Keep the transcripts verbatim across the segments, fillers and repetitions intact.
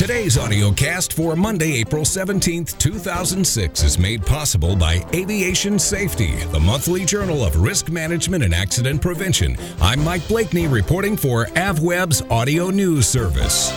Today's audio cast for Monday, April seventeenth, two thousand six is made possible by Aviation Safety, the monthly journal of risk management and accident prevention. I'm Mike Blakeney reporting for AvWeb's audio news service.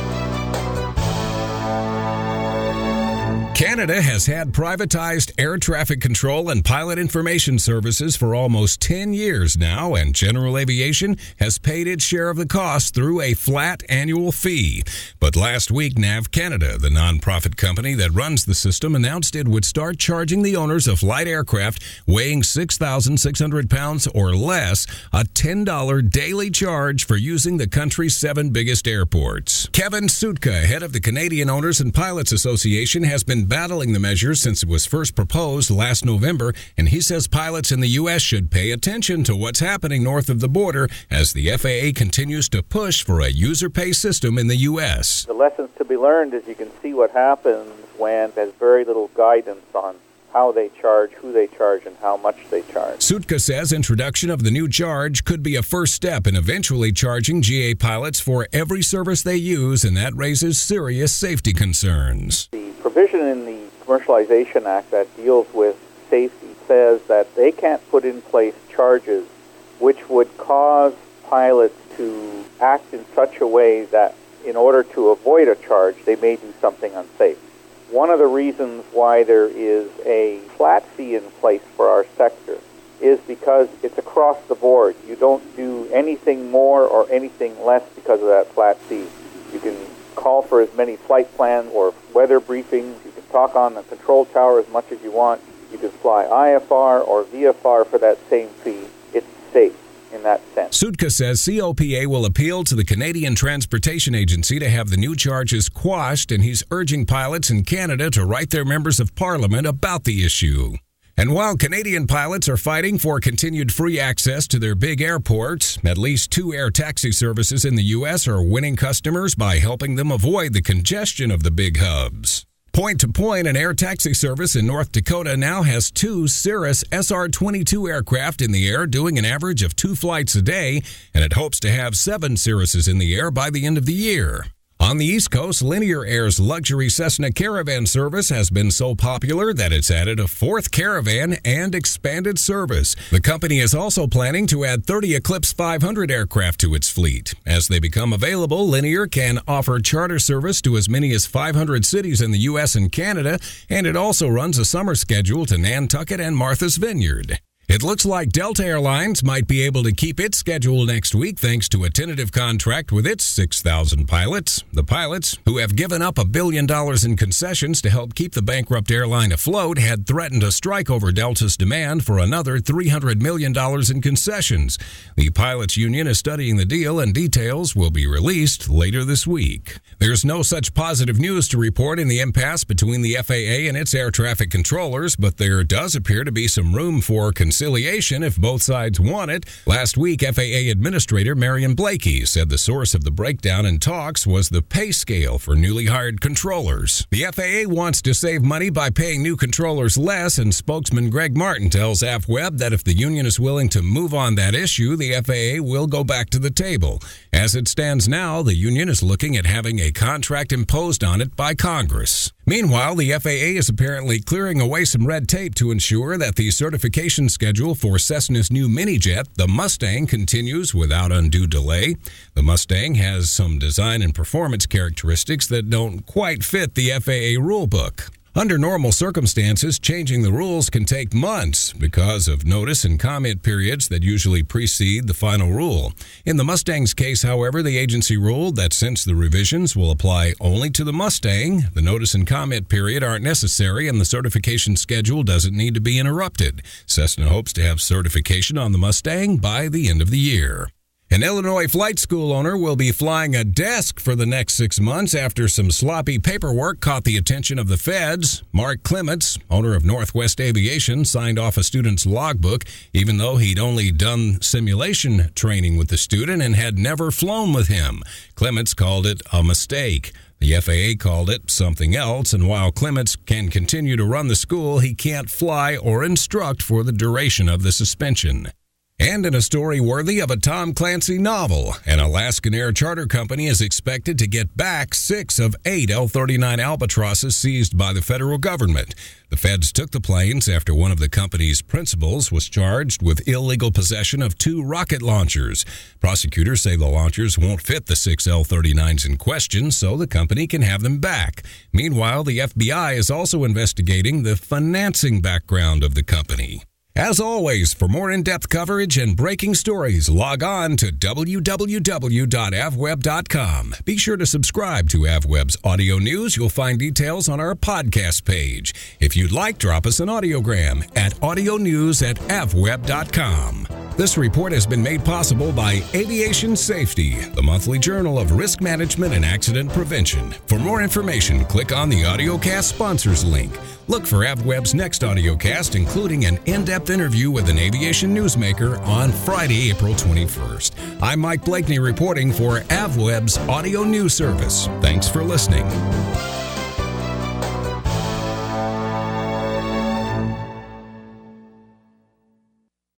Canada has had privatized air traffic control and pilot information services for almost ten years now, and General Aviation has paid its share of the cost through a flat annual fee. But last week, NAV Canada, the nonprofit company that runs the system, announced it would start charging the owners of light aircraft weighing six thousand six hundred pounds or less a ten dollars daily charge for using the country's seven biggest airports. Kevin Sutka, head of the Canadian Owners and Pilots Association, has been battling the measure since it was first proposed last November, and he says pilots in the U S should pay attention to what's happening north of the border as the F A A continues to push for a user pay system in the U S. The lessons to be learned is you can see what happens when there's very little guidance on how they charge, who they charge, and how much they charge. Sutka says introduction of the new charge could be a first step in eventually charging G A pilots for every service they use, and that raises serious safety concerns. The provision in the Commercialization Act that deals with safety says that they can't put in place charges which would cause pilots to act in such a way that in order to avoid a charge, they may do something unsafe. One of the reasons why there is a flat fee in place for our sector is because it's across the board. You don't do anything more or anything less because of that flat fee. You can call for as many flight plans or weather briefings. You can talk on the control tower as much as you want. You can fly I F R or V F R for that same fee. It's safe in that sense. Sutka says C O P A will appeal to the Canadian Transportation Agency to have the new charges quashed, and he's urging pilots in Canada to write their members of parliament about the issue. And while Canadian pilots are fighting for continued free access to their big airports, at least two air taxi services in the U S are winning customers by helping them avoid the congestion of the big hubs. Point to Point, an air taxi service in North Dakota, now has two Cirrus S R twenty-two aircraft in the air doing an average of two flights a day, and it hopes to have seven Cirruses in the air by the end of the year. On the East Coast, Linear Air's luxury Cessna Caravan service has been so popular that it's added a fourth Caravan and expanded service. The company is also planning to add thirty Eclipse five hundred aircraft to its fleet. As they become available, Linear can offer charter service to as many as five hundred cities in the U S and Canada, and it also runs a summer schedule to Nantucket and Martha's Vineyard. It looks like Delta Airlines might be able to keep its schedule next week thanks to a tentative contract with its six thousand pilots. The pilots, who have given up a billion dollars in concessions to help keep the bankrupt airline afloat, had threatened a strike over Delta's demand for another three hundred million dollars in concessions. The pilots' union is studying the deal, and details will be released later this week. There's no such positive news to report in the impasse between the F A A and its air traffic controllers, but there does appear to be some room for concessions. Conciliation if both sides want it. Last week, F A A Administrator Marion Blakey said the source of the breakdown in talks was the pay scale for newly hired controllers. The F A A wants to save money by paying new controllers less, and spokesman Greg Martin tells AvWeb that if the union is willing to move on that issue, the F A A will go back to the table. As it stands now, the union is looking at having a contract imposed on it by Congress. Meanwhile, the F A A is apparently clearing away some red tape to ensure that the certification schedule for Cessna's new mini-jet, the Mustang, continues without undue delay. The Mustang has some design and performance characteristics that don't quite fit the F A A rulebook. Under normal circumstances, changing the rules can take months because of notice and comment periods that usually precede the final rule. In the Mustang's case, however, the agency ruled that since the revisions will apply only to the Mustang, the notice and comment period aren't necessary and the certification schedule doesn't need to be interrupted. Cessna hopes to have certification on the Mustang by the end of the year. An Illinois flight school owner will be flying a desk for the next six months after some sloppy paperwork caught the attention of the feds. Mark Clements, owner of Northwest Aviation, signed off a student's logbook, even though he'd only done simulation training with the student and had never flown with him. Clements called it a mistake. The F A A called it something else, and while Clements can continue to run the school, he can't fly or instruct for the duration of the suspension. And in a story worthy of a Tom Clancy novel, an Alaskan air charter company is expected to get back six of eight L thirty-nine Albatrosses seized by the federal government. The feds took the planes after one of the company's principals was charged with illegal possession of two rocket launchers. Prosecutors say the launchers won't fit the six L thirty-nines in question, so the company can have them back. Meanwhile, the F B I is also investigating the financing background of the company. As always, for more in-depth coverage and breaking stories, log on to w w w dot a v web dot com. Be sure to subscribe to AvWeb's audio news. You'll find details on our podcast page. If you'd like, drop us an audiogram at audio news at a v web dot com. This report has been made possible by Aviation Safety, the monthly journal of risk management and accident prevention. For more information, click on the AudioCast sponsors link. Look for AvWeb's next AudioCast, including an in-depth interview with an aviation newsmaker on Friday, April twenty-first. I'm Mike Blakeney reporting for AvWeb's Audio News Service. Thanks for listening.